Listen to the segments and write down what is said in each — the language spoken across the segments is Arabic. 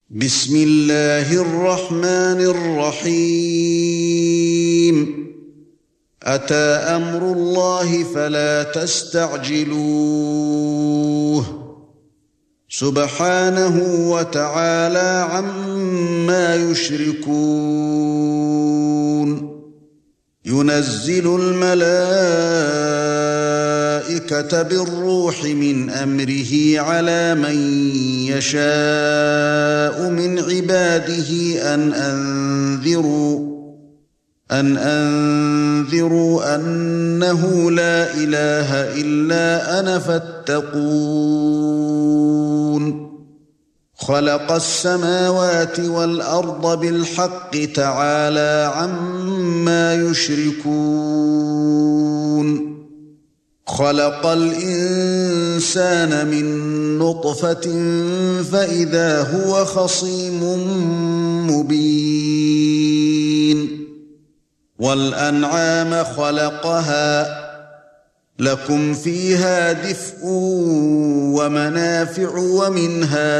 بسم الله الرحمن الرحيم أتى أمر الله فلا تستعجلوه سبحانه وتعالى عما يشركون ينزل الملائكة بالروح من أمره على من يشاء من عباده أن أنذروا أنه لا إله إلا أنا فاتقون خلق السماوات والأرض بالحق تعالى عما يشركون خلق الإنسان من نطفة فإذا هو خصيم مبين والأنعام خلقها لكم فيها دفء ومنافع ومنها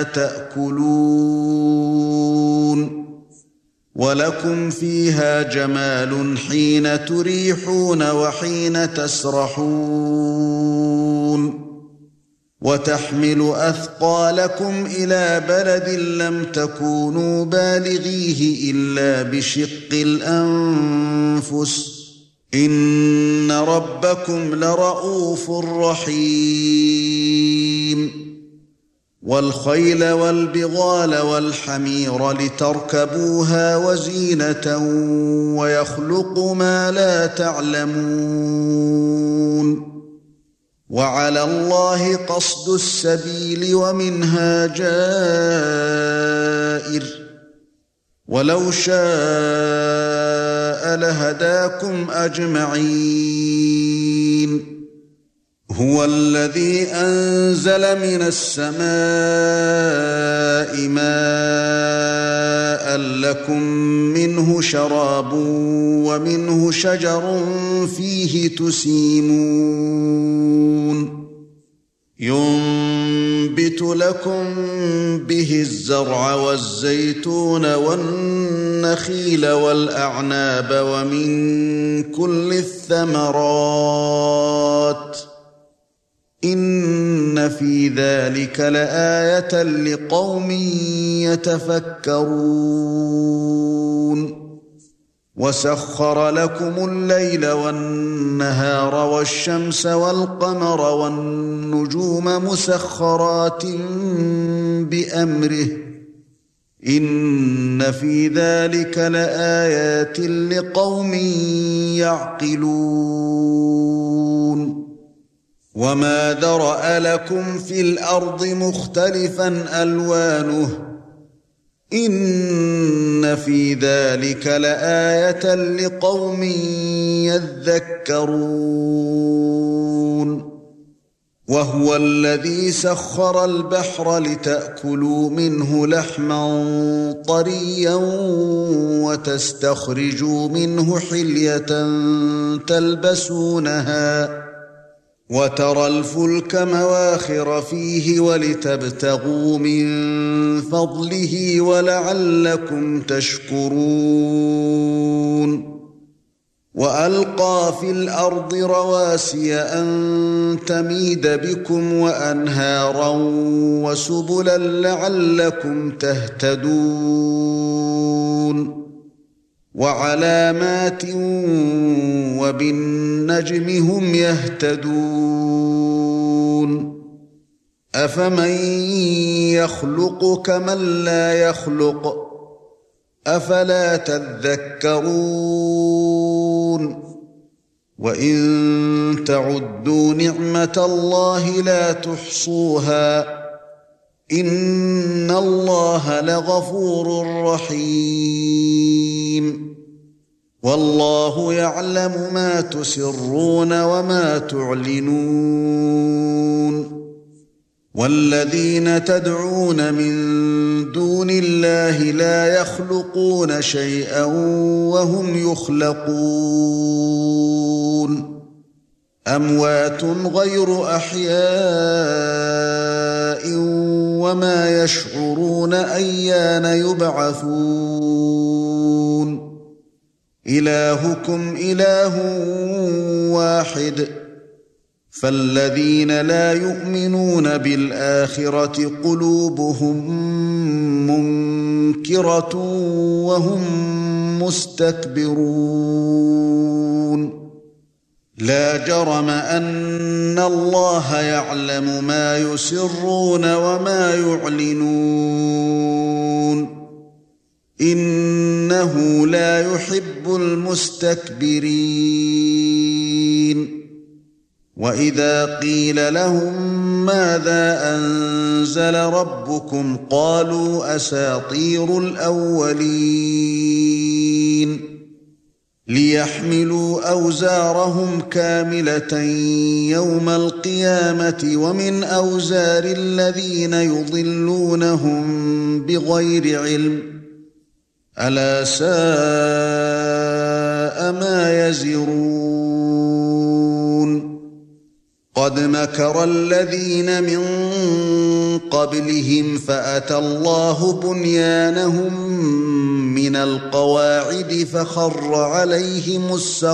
تأكلون ولكم فيها جمال حين تريحون وحين تسرحون وتحمل أثقالكم إلى بلد لم تكونوا بالغيه إلا بشق الأنفس إن ربكم لرؤوف رحيم والخيل والبغال والحمير لتركبوها وزينة ويخلق ما لا تعلمون وعلى الله قصد السبيل ومنها جائر ولو شاء لهداكم أجمعين هو الذي أنزل من السماء ماء لكم منه شراب ومنه شجر فيه تسيمون ينبت لكم به الزرع والزيتون والنخيل والأعناب ومن كل الثمرات إن في ذلك لآية لقوم يتفكرون وسخر لكم الليل والنهار والشمس والقمر والنجوم مسخرات بأمره إن في ذلك لآيات لقوم يعقلون وما ذرأ لكم في الأرض مختلفا ألوانه إن في ذلك لآية لقوم يذكرون وهو الذي سخر البحر لتأكلوا منه لحما طريا وتستخرجوا منه حلية تلبسونها وترى الفلك مواخر فيه ولتبتغوا من فضله ولعلكم تشكرون وألقى في الأرض رواسي أن تميد بكم وأنهارا وسبلا لعلكم تهتدون وعلامات وبالنجم هم يهتدون أفمن يخلق كمن لا يخلق أفلا تذكرون وإن تعدوا نعمة الله لا تحصوها إن الله لغفور رحيم والله يعلم ما تسرون وما تعلنون والذين تدعون من دون الله لا يخلقون شيئا وهم يخلقون أموات غير أحياء وما يشعرون أيان يبعثون إلهكم إله واحد فالذين لا يؤمنون بالآخرة قلوبهم منكرة وهم مستكبرون لا جرم أن الله يعلم ما يسرون وما يعلنون إنه لا يحب المستكبرين وإذا قيل لهم ماذا أنزل ربكم قالوا أساطير الأولين ليحملوا أوزارهم كاملة يوم القيامة ومن أوزار الذين يضلونهم بغير علم ألا ساء ما يزرون قد مكر الذين من قبلهم فأتى الله بنيانهم من القواعد فخر عليهم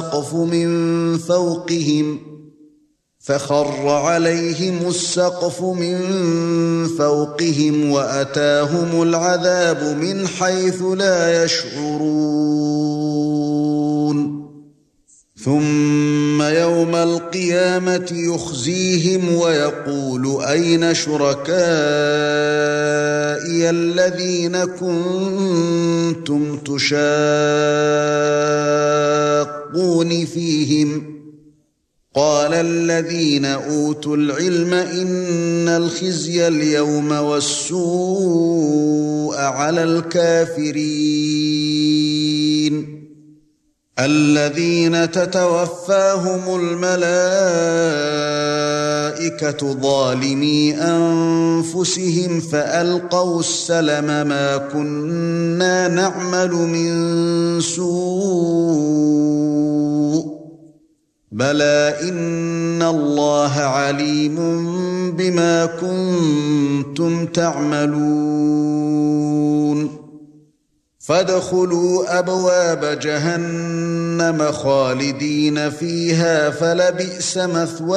السقف من فوقهم وأتاهم العذاب من حيث لا يشعرون ثم يوم القيامة يخزيهم ويقول أين شركائي الذين كنتم تشاقون فيهم قال الذين أوتوا العلم إن الخزي اليوم والسوء على الكافرين الذين تتوفاهم الملائكة ظالمي أنفسهم فألقوا السلم ما كنا نعمل من سوء بلى إن الله عليم بما كنتم تعملون فادخلوا أبواب جهنم خالدين فيها فلبئس مثوى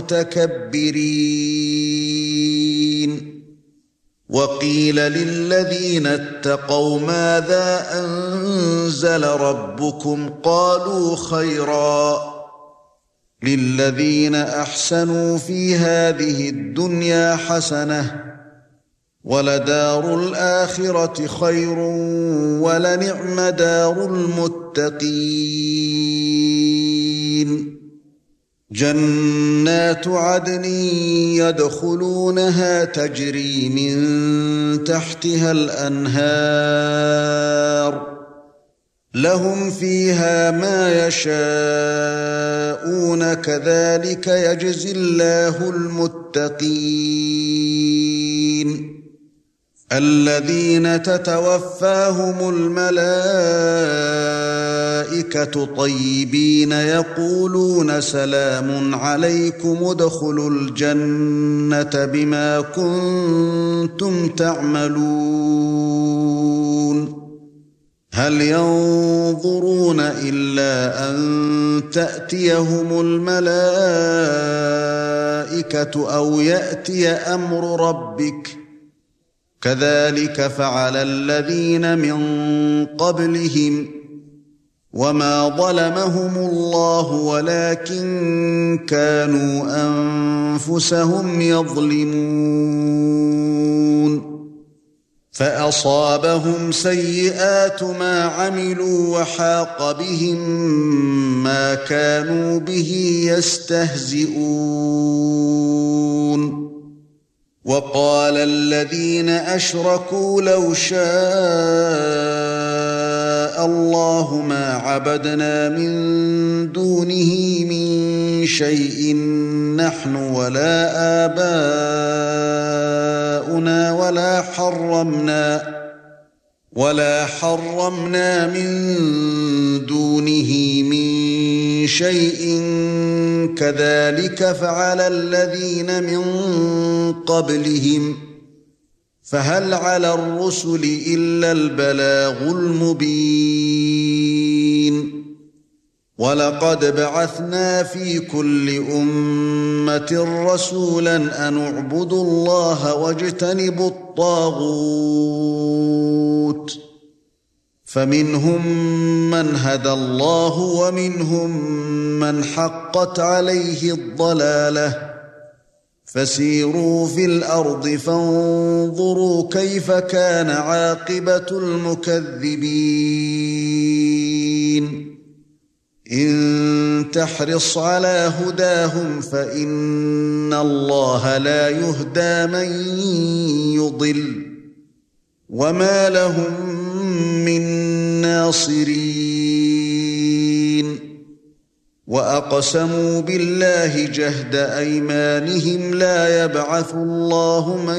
المتكبرين وقيل للذين اتقوا ماذا أنزل ربكم قالوا خيرا للذين أحسنوا في هذه الدنيا حسنة ولدار الآخرة خير ولنعم دار المتقين جنات عدن يدخلونها تجري من تحتها الأنهار لهم فيها ما يشاءون كذلك يجزي الله المتقين الذين تتوفاهم الملائكة طيبين يقولون سلام عليكم ادخلوا الجنة بما كنتم تعملون هل ينظرون إلا أن تأتيهم الملائكة أو يأتي أمر ربك كذلك فعل الذين من قبلهم وما ظلمهم الله ولكن كانوا أنفسهم يظلمون فأصابهم سيئات ما عملوا وحاق بهم ما كانوا به يستهزئون وقال الذين أشركوا لو شاء الله ما عبدنا من دونه من شيء نحن ولا آباؤنا ولا حرمنا من دونه من شيء كذلك فعل الذين من قبلهم فهل على الرسل إلا البلاغ المبين ولقد بعثنا في كل أمة رسولا أن اعبدوا الله واجتنبوا الطاغوت فمنهم من هدى الله ومنهم من حقت عليه الضلالة فسيروا في الأرض فانظروا كيف كان عاقبة المكذبين إن تحرص على هداهم فإن الله لا يهدى من يضل وما لهم من ناصرين وأقسموا بالله جهد أيمانهم لا يبعث الله من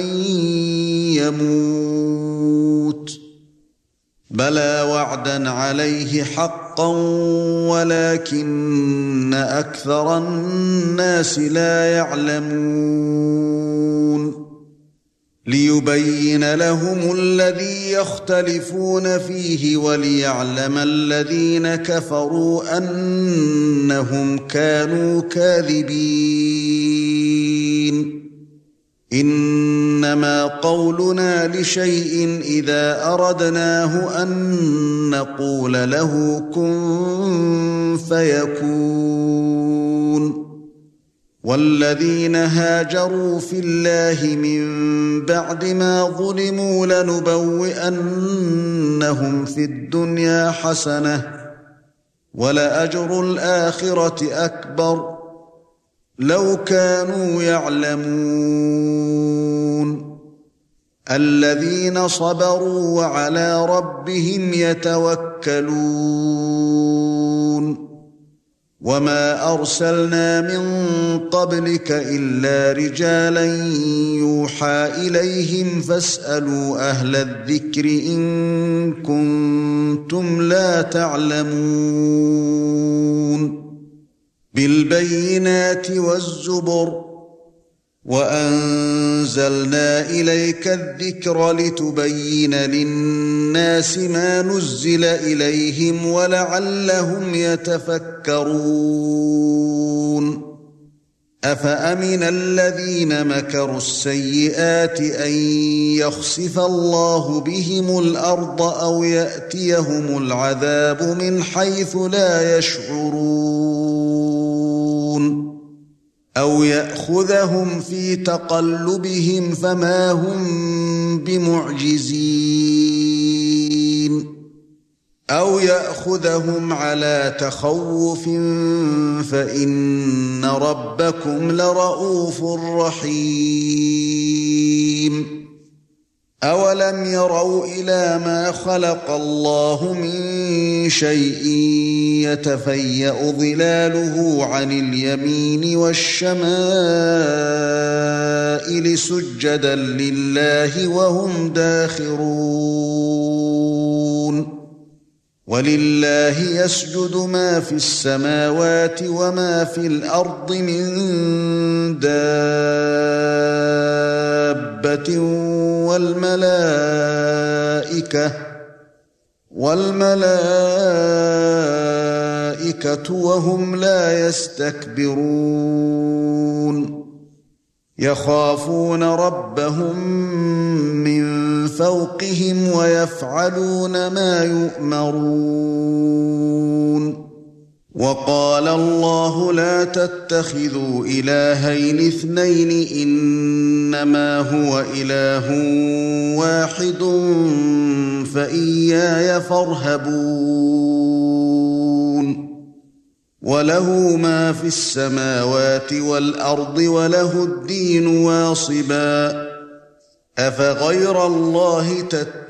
يموت بلى وعدا عليه حقا ولكن أكثر الناس لا يعلمون ليبين لهم الذي يختلفون فيه وليعلم الذين كفروا أنهم كانوا كاذبين إنما قولنا لشيء إذا أردناه أن نقول له كن فيكون والذين هاجروا في الله من بعد ما ظلموا لنبوئنهم في الدنيا حسنة ولأجر الآخرة أكبر لو كانوا يعلمون الذين صبروا وعلى ربهم يتوكلون وما أرسلنا من قبلك إلا رجالا يوحى إليهم فاسألوا أهل الذكر إن كنتم لا تعلمون بالبينات والزبر وأنزلنا إليك الذكر لتبين للناس ما نزل إليهم ولعلهم يتفكرون أفأمن الذين مكروا السيئات أن يخسف الله بهم الأرض أو يأتيهم العذاب من حيث لا يشعرون أو يأخذهم في تقلبهم فما هم بمعجزين أو يأخذهم على تخوف فإن ربكم لرؤوف رحيم أولم يروا إلى ما خلق الله من شيء يتفيأ ظلاله عن اليمين والشمائل سجدا لله وهم داخرون ولله يسجد ما في السماوات وما في الأرض من دابة والملائكة وهم لا يستكبرون يخافون ربهم من فوقهم ويفعلون ما يؤمرون وقال الله لا تتخذوا إلهين اثنين إنما هو إله واحد فإياي فارهبون وله ما في السماوات والأرض وله الدين واصبا أفغير الله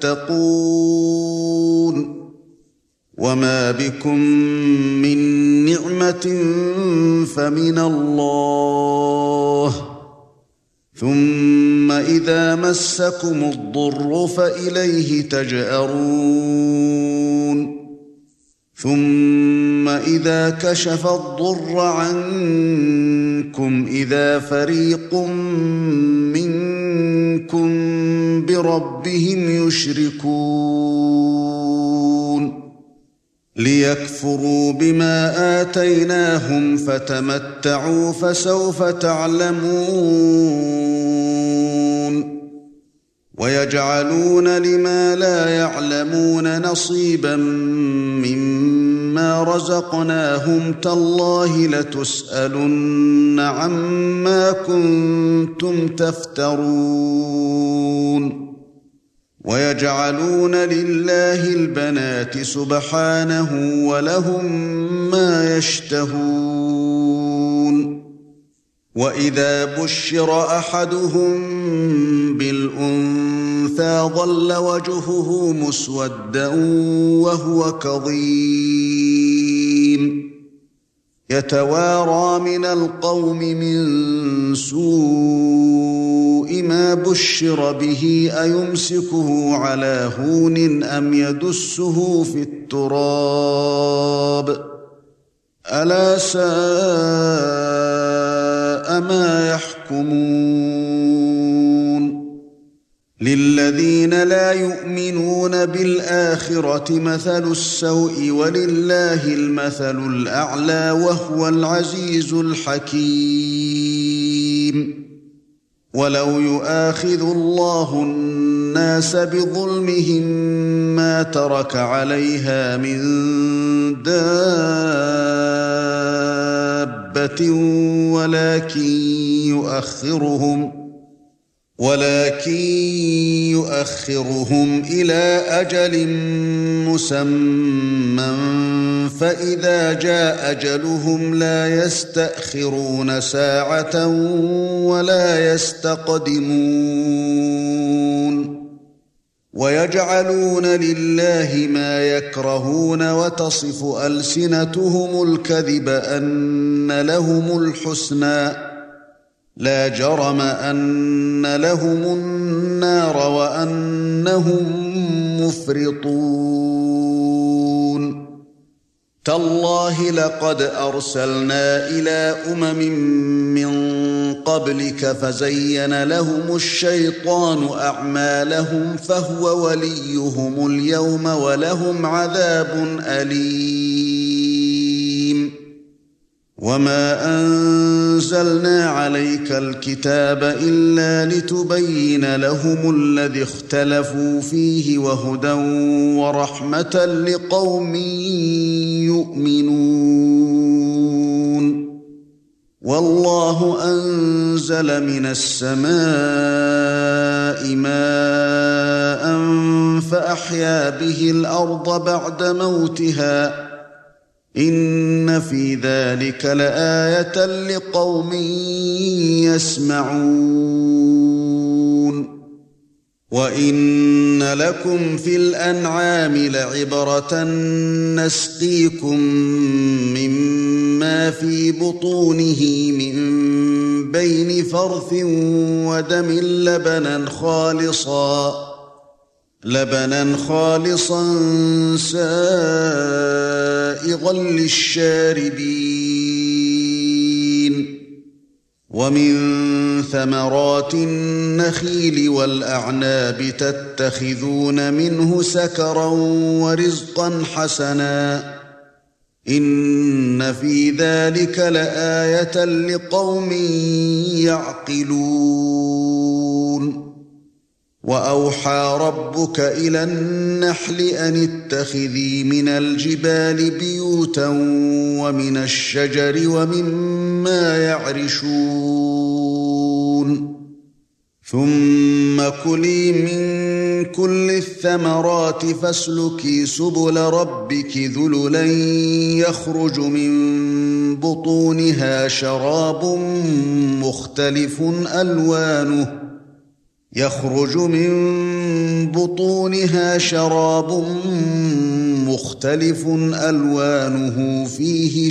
تتقون وما بكم من نعمة فمن الله ثم إذا مسكم الضر فإليه تجأرون ثم إذا كشف الضر عنكم إذا فريق منكم بربهم يشركون ليكفروا بما آتيناهم فتمتعوا فسوف تعلمون ويجعلون لما لا يعلمون نصيبا مما رزقناهم تالله لتسألن عما كنتم تفترون ويجعلون لله البنات سبحانه ولهم ما يشتهون وإذا بشر أحدهم بالأنثى ظل وجهه مسودا وهو كظيم يتوارى من القوم من سوء ما بشر به أيمسكه على هون أم يدسه في التراب ألا ساء ما يحكمون للذين لا يؤمنون بالآخرة مثل السوء ولله المثل الأعلى وهو العزيز الحكيم ولو يؤاخذ الله الناس بظلمهم ما ترك عليها من دابة ولكن يؤخرهم إلى أجل مسمى فإذا جاء أجلهم لا يستأخرون ساعة ولا يستقدمون ويجعلون لله ما يكرهون وتصف ألسنتهم الكذب أن لهم الحسنى لا جرم أن لهم النار وأنهم مفرطون تالله لقد أرسلنا إلى من قبلك فزين لهم الشيطان أعمالهم فهو وليهم اليوم ولهم عذاب أليم وما أنزلنا عليك الكتاب إلا لتبين لهم الذي اختلفوا فيه وهدى ورحمة لقوم يؤمنون والله أنزل من السماء ماء فأحيا به الأرض بعد موتها إن في ذلك لآية لقوم يسمعون وإن لكم في الأنعام لعبرة نسقيكم مما في بطونه من بين فرث ودم لبنا خالصا سائغا للشاربين ومن ثمرات النخيل والأعناب تتخذون منه سكرا ورزقا حسنا إن في ذلك لآية لقوم يعقلون وأوحى ربك إلى النحل أن اتخذي من الجبال بيوتا ومن الشجر ومما يعرشون ثم كلي من كل الثمرات فاسلكي سبل ربك ذللا يخرج من بطونها شراب مختلف ألوانه فيه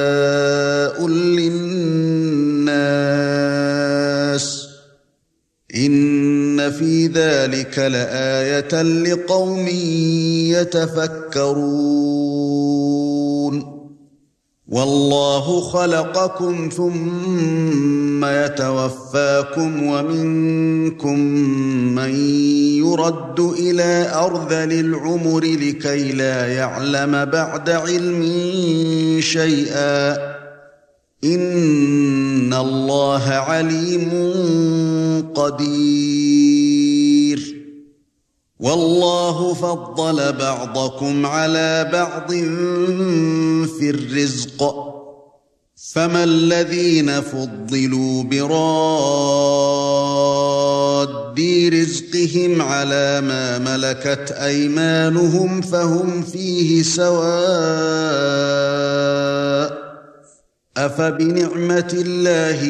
شفاء للناس إن في ذلك لآية لقوم يتفكرون والله خلقكم ثم يتوفاكم ومنكم من يرد إلى أرذل العمر لكي لا يعلم بعد علم شيئا إن الله عليم قدير والله فضل بعضكم على بعض في الرزق فما الذين فضلوا براد رزقهم على ما ملكت أيمانهم فهم فيه سواء أفبنعمة الله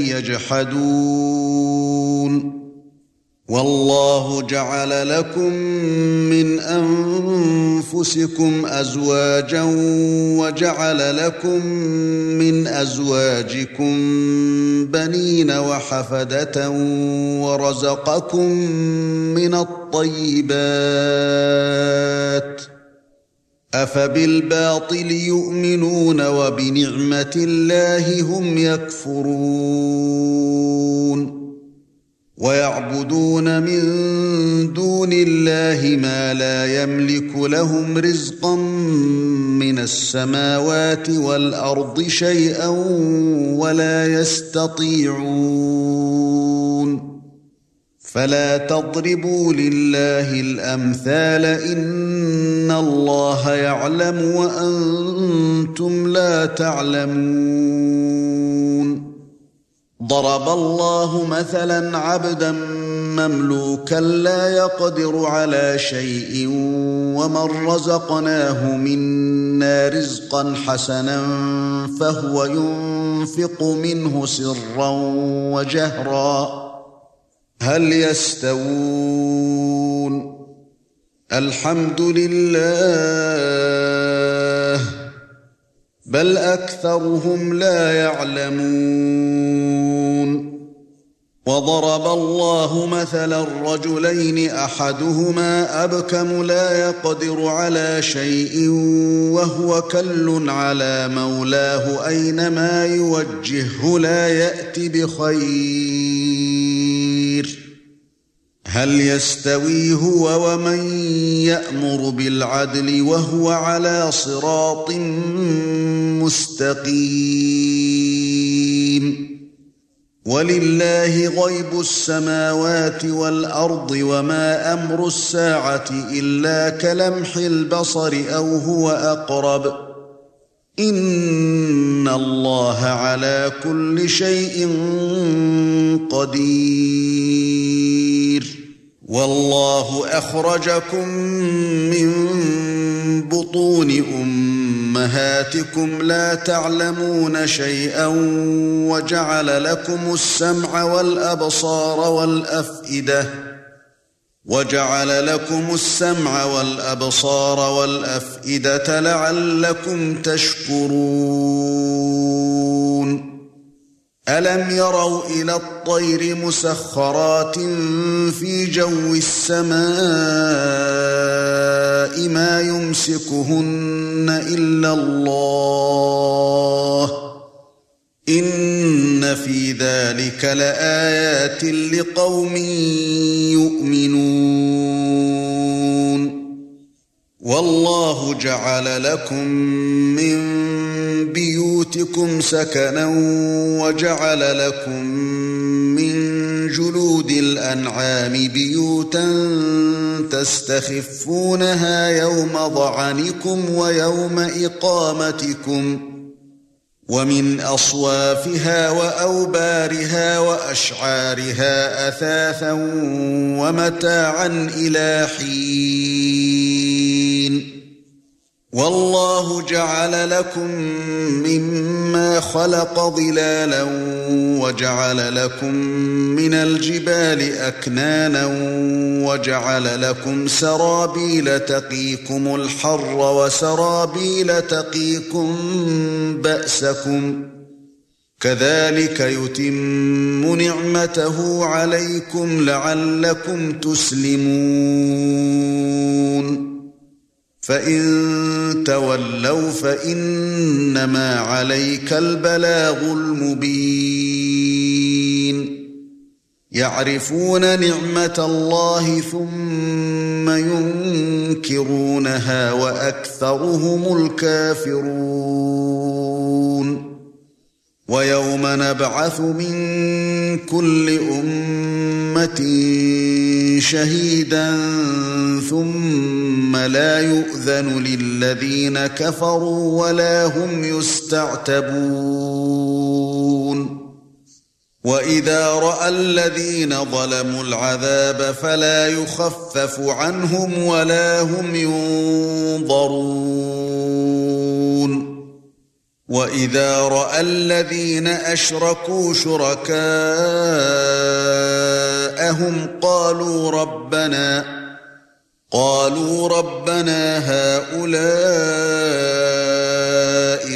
يجحدون والله جعل لكم من أنفسكم أزواجا وجعل لكم من أزواجكم بنين وحفدة ورزقكم من الطيبات أفبالباطل يؤمنون وبنعمة الله هم يكفرون ويعبدون من دون الله ما لا يملك لهم رزقا من السماوات والأرض شيئا ولا يستطيعون فلا تضربوا لله الأمثال إن الله يعلم وأنتم لا تعلمون ضرب الله مثلا عبدا مملوكا لا يقدر على شيء ومن رزقناه منا رزقا حسنا فهو ينفق منه سرا وجهرا هل يستوون الحمد لله بل أكثرهم لا يعلمون وضرب الله مثلا رجلين أحدهما أبكم لا يقدر على شيء وهو كل على مولاه أينما يوجهه لا يأتي بخير هل يستوي هو ومن يأمر بالعدل وهو على صراط مستقيم ولله غيب السماوات والأرض وما أمر الساعة إلا كلمح البصر أو هو أقرب إن الله على كل شيء قدير والله أخرجكم من بطون أمهاتكم لا تعلمون شيئا وجعل لكم السمع والأبصار والأفئدة لعلكم تشكرون ألم يروا إلى الطير مسخرات في جو السماء ما يمسكهن إلا الله إن في ذلك لآيات لقوم يؤمنون والله جعل لكم من بيوتكم سكنا وجعل لكم من جلود الأنعام بيوتا تستخفونها يوم ضعنكم ويوم إقامتكم ومن أصوافها وأوبارها وأشعارها أثاثا ومتاعا إلى حين والله جعل لكم مما خلق ظلالا وجعل لكم من الجبال أكنانا وجعل لكم سرابيل تقيكم الحر وسرابيل تقيكم بأسكم كذلك يتم نعمته عليكم لعلكم تسلمون فإن تولوا فإنما عليك البلاغ المبين يعرفون نعمة الله ثم ينكرونها وأكثرهم الكافرون ويوم نبعث من كل أمة شهيدا ثم لا يؤذن للذين كفروا ولا هم يستعتبون وإذا رأى الذين ظلموا العذاب فلا يخفف عنهم ولا هم ينظرون وَإِذَا رَأَى الَّذِينَ أَشْرَكُوا شُرَكَاءَهُمْ قَالُوا رَبَّنَا هَؤُلَاءِ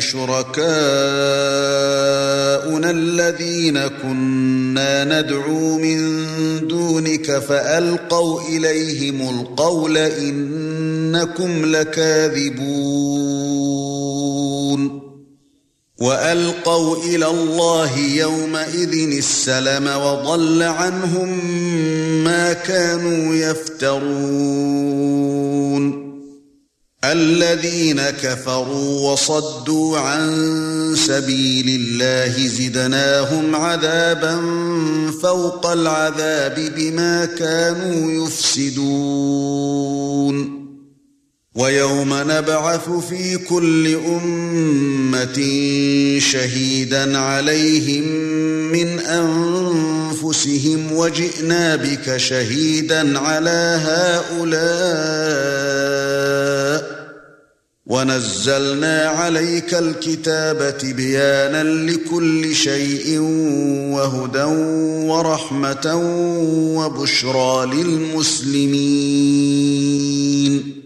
شُرَكَاؤُنَا الَّذِينَ كُنَّا نَدْعُو مِن دُونِكَ فَأَلْقَوْا إِلَيْهِمُ الْقَوْلَ إِنَّكُمْ لَكَاذِبُونَ وَأَلْقَوْا إِلَى اللَّهِ يَوْمَئِذٍ السَّلَمَ وَضَلَّ عَنْهُمْ مَا كَانُوا يَفْتَرُونَ الَّذِينَ كَفَرُوا وَصَدُّوا عَن سَبِيلِ اللَّهِ زِدْنَاهُمْ عَذَابًا فَوْقَ الْعَذَابِ بِمَا كَانُوا يُفْسِدُونَ وَيَوْمَ نَبْعَثُ فِي كُلِّ أُمَّةٍ شَهِيدًا عَلَيْهِمْ مِنْ أَنفُسِهِمْ وَجِئْنَا بِكَ شَهِيدًا عَلَى هَؤُلَاءِ وَنَزَّلْنَا عَلَيْكَ الْكِتَابَ بِيَانًا لِكُلِّ شَيْءٍ وَهُدًى وَرَحْمَةً وَبُشْرَى لِلْمُسْلِمِينَ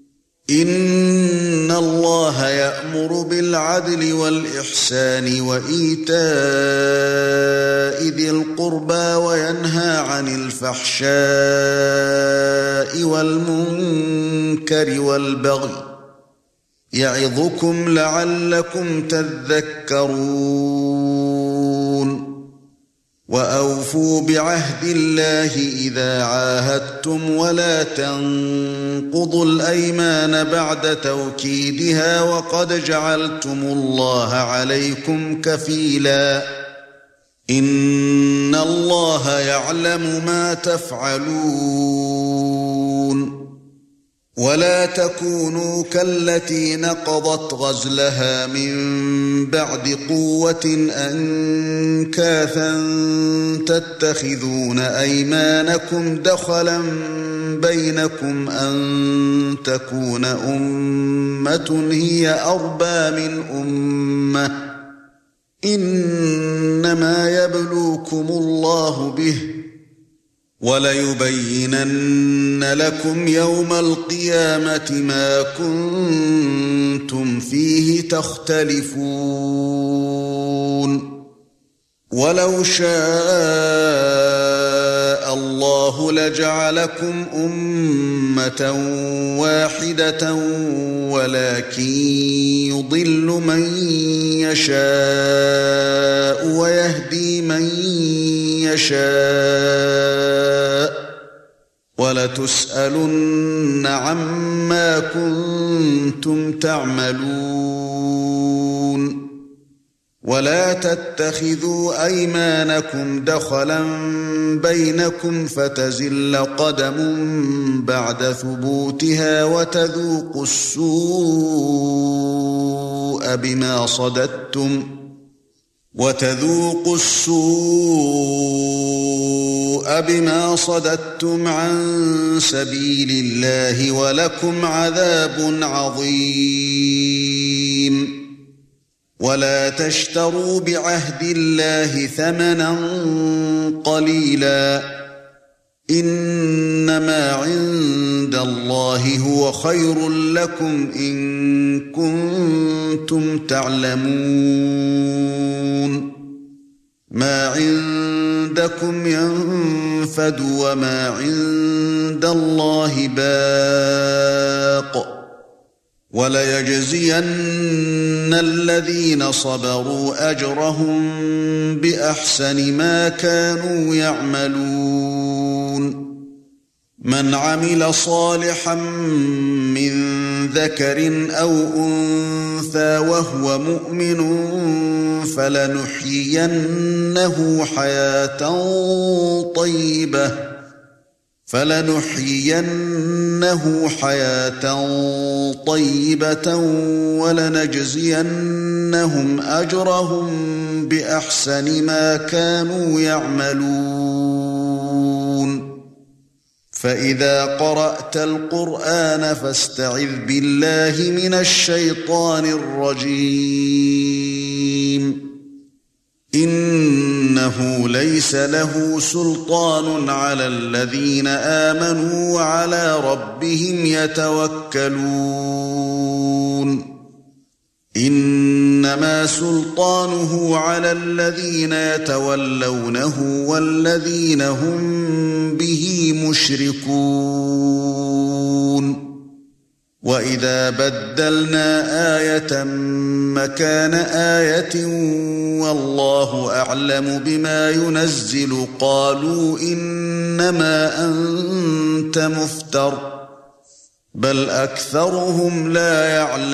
إِنَّ اللَّهَ يَأْمُرُ بِالْعَدْلِ وَالْإِحْسَانِ وَإِيتَاءِ ذِي الْقُرْبَى وَيَنْهَى عَنِ الْفَحْشَاءِ وَالْمُنكَرِ وَالْبَغْيِ يَعِظُكُمْ لَعَلَّكُمْ تَذَكَّرُونَ وَأَوْفُوا بِعَهْدِ اللَّهِ إِذَا عَاهَدتُّمْ وَلَا تَنقُضُوا الْأَيْمَانَ بَعْدَ تَوْكِيدِهَا وَقَدْ جَعَلْتُمُ اللَّهَ عَلَيْكُمْ كَفِيلًا إِنَّ اللَّهَ يَعْلَمُ مَا تَفْعَلُونَ وَلَا تَكُونُوا كَالَّتِي نَقَضَتْ غَزْلَهَا مِنْ بَعْدِ قُوَّةٍ أَنْكَاثًا تَتَّخِذُونَ أَيْمَانَكُمْ دَخَلًا بَيْنَكُمْ أَنْ تَكُونَ أُمَّةٌ هِيَ أَرْبَى مِنْ أُمَّةٍ إِنَّمَا يَبْلُوكُمُ اللَّهُ بِهِ وَلَيُبَيِّنَنَّ لَكُمْ يَوْمَ الْقِيَامَةِ مَا كُنتُمْ فِيهِ تَخْتَلِفُونَ وَلَوْ شَاءَ اللَّهُ لَجَعَلَكُمْ أُمَّةً وَاحِدَةً وَلَكِن يُضِلُّ مَن يَشَاءُ وَيَهْدِي مَن يَشَاءُ وَلَتُسْأَلُنَّ عَمَّا كُنتُمْ تَعْمَلُونَ وَلَا تَتَّخِذُوا أَيْمَانَكُمْ دَخَلًا بَيْنَكُمْ فَتَزِلَّ قَدَمٌ بَعْدَ ثُبُوتِهَا وَتَذُوقُوا السُّوءَ بِمَا صَدَدتُّمْ عَن سَبِيلِ اللَّهِ وَلَكُمْ عَذَابٌ عَظِيمٌ وَلَا تَشْتَرُوا بِعَهْدِ اللَّهِ ثَمَنًا قَلِيلًا إِنَّمَا عِندَ اللَّهِ هُوَ خَيْرٌ لَكُمْ إِن كُنتُمْ تَعْلَمُونَ ما عندكم ينفد وما عند الله باق وليجزين الذين صبروا أجرهم بأحسن ما كانوا يعملون من عمل صالحا من ذكر أو أنثى وهو مؤمن فلنحيينه حياة طيبة ولنجزينهم أجرهم بأحسن ما كانوا يعملون فإذا قرأت القرآن فاستعذ بالله من الشيطان الرجيم إنه ليس له سلطان على الذين آمنوا وعلى ربهم يتوكلون إنما سلطانه على الذين يتولونه والذين هم به مشركون وَإِذَا بَدَّلْنَا آيَةً مَكَانَ آيَةٍ وَاللَّهُ أَعْلَمُ بِمَا يُنَزِّلُ قَالُوا إِنَّمَا أَنْتَ مُفْتَرٍ بَلْ أَكْثَرُهُمْ لَا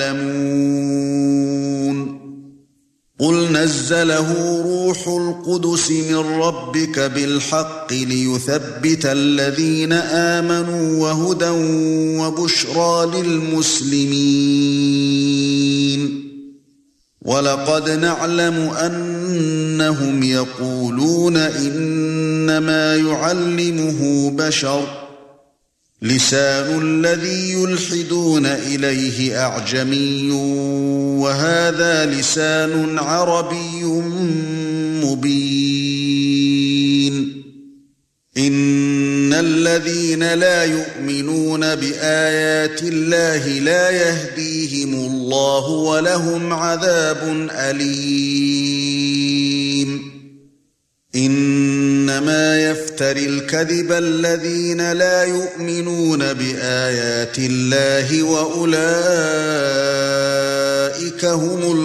يَعْلَمُونَ قُلْ نَزَّلَهُ رُوحُ الْقُدُسِ مِنْ رَبِّكَ بِالْحَقِّ لِيُثَبِّتَ الَّذِينَ آمَنُوا وَهُدًى وَبُشْرَى لِلْمُسْلِمِينَ وَلَقَدْ نَعْلَمُ أَنَّهُمْ يَقُولُونَ إِنَّمَا يُعَلِّمُهُ بَشَرٌ لسان الذي يلحدون إليه أعجمي وهذا لسان عربي مبين إن الذين لا يؤمنون بآيات الله لا يهديهم الله ولهم عذاب أليم إنما يفتري الكذب الذين لا يؤمنون بآيات الله وأولئك هم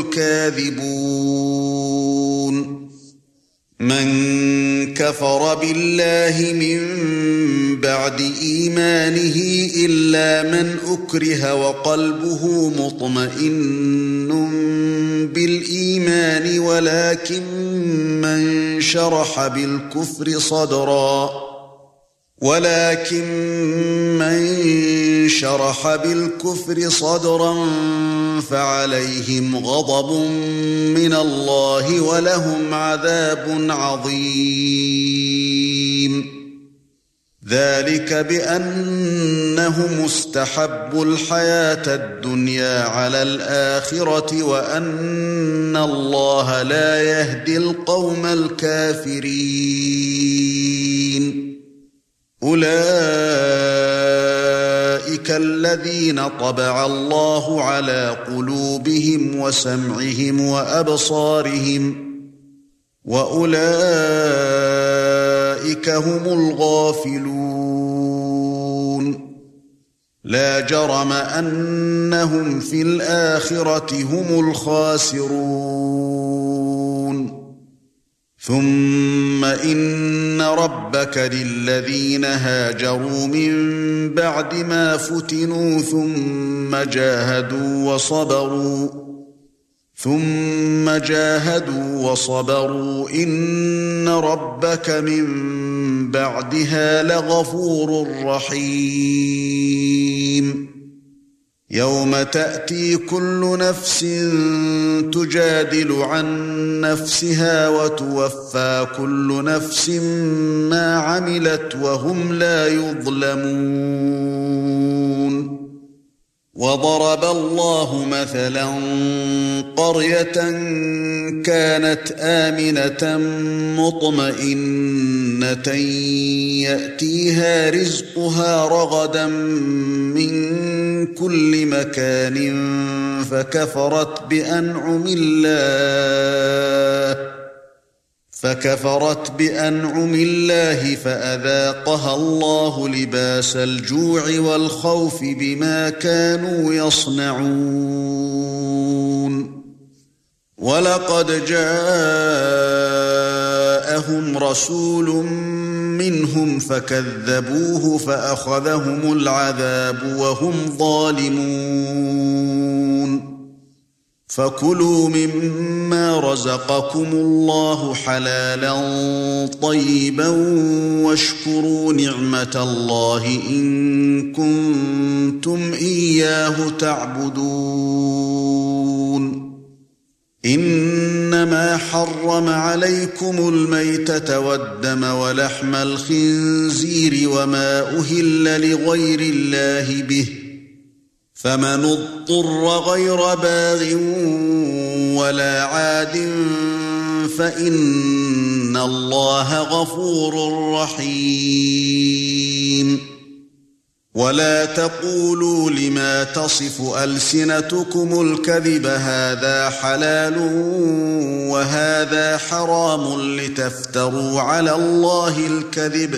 الكاذبون من كفر بالله من بعد إيمانه إلا من أكره وقلبه مطمئن بالإيمان ولكن من شرح بالكفر صدرا فعليهم غضب من الله ولهم عذاب عظيم ذلك بأنهم استحبوا الحياة الدنيا على الآخرة وأن الله لا يهدي القوم الكافرين أولئك الذين طبع الله على قلوبهم وسمعهم وأبصارهم وأولئك هم الغافلون لا جرم أنهم في الآخرة هم الخاسرون ثم إن ربك للذين هاجروا من بعد ما فتنوا ثم جاهدوا وصبروا إن ربك من بعدها لغفور رحيم يوم تأتي كل نفس تجادل عن نفسها وتوفى كل نفس ما عملت وهم لا يظلمون وضرب الله مثلا قرية كانت آمنة مطمئنة يأتيها رزقها رغدا من كل مكان فكفرت بأنعم الله فأذاقها الله لباس الجوع والخوف بما كانوا يصنعون ولقد جاءهم رسول منهم فكذبوه فأخذهم العذاب وهم ظالمون فكلوا مما رزقكم الله حلالا طيبا واشكروا نعمة الله إن كنتم إياه تعبدون إنما حرم عليكم الميتة والدم ولحم الخنزير وما أهل لغير الله به فمن اضطر غير باغ ولا عاد فإن الله غفور رحيم ولا تقولوا لما تصف ألسنتكم الكذب هذا حلال وهذا حرام لتفتروا على الله الكذب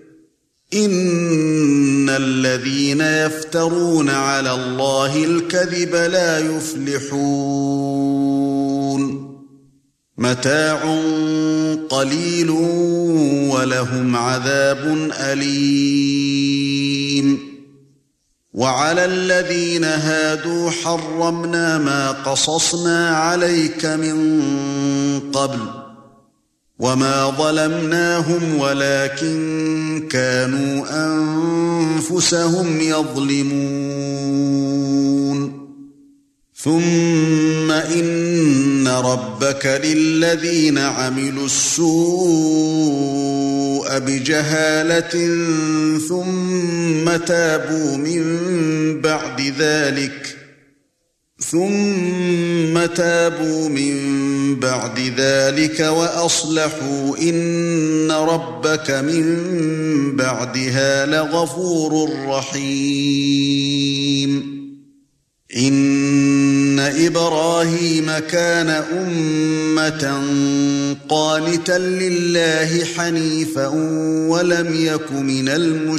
إن الذين يفترون على الله الكذب لا يفلحون متاع قليل ولهم عذاب أليم وعلى الذين هادوا حرمنا ما قصصنا عليك من قبل وما ظلمناهم ولكن كانوا أنفسهم يظلمون ثم إن ربك للذين عملوا السوء بجهالة ثم تابوا من بعد ذلك وأصلحوا إن ربك من بعدها لغفور رحيم إن إبراهيم كان أمة قانتا لله حنيفا ولم يك من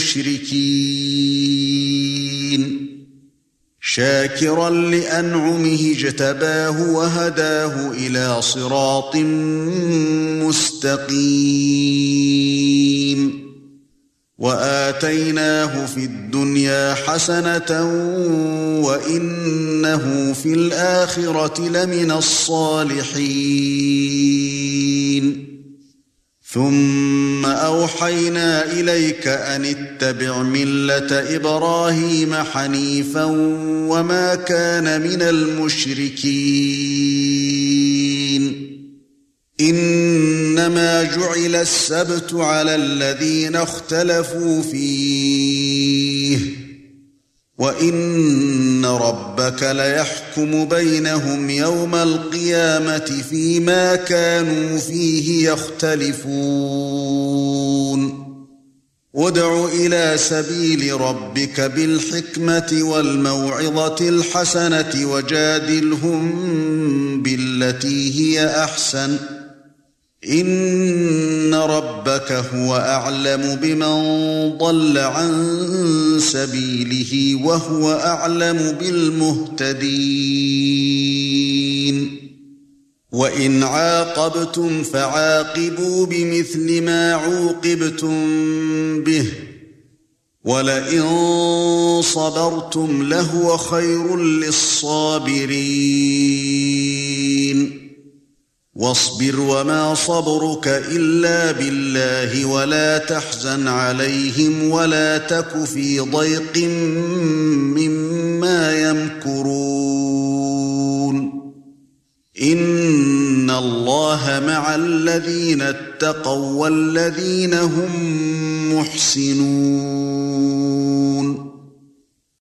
المشركين شاكرا لأنعمه اجتباه وهداه إلى صراط مستقيم وآتيناه في الدنيا حسنة وإنه في الآخرة لمن الصالحين ثم أوحينا إليك أن اتبع ملة إبراهيم حنيفا وما كان من المشركين إنما جعل السبت على الذين اختلفوا فيه وإن ربك ليحكم بينهم يوم القيامة فيما كانوا فيه يختلفون ادع إلى سبيل ربك بالحكمة والموعظة الحسنة وجادلهم بالتي هي أحسن إن ربك هو أعلم بمن ضل عن سبيله وهو أعلم بالمهتدين وإن عاقبتم فعاقبوا بمثل ما عوقبتم به ولئن صبرتم لهو خير للصابرين واصبر وما صبرك إلا بالله ولا تحزن عليهم ولا تك في ضيق مما يمكرون إن الله مع الذين اتقوا والذين هم محسنون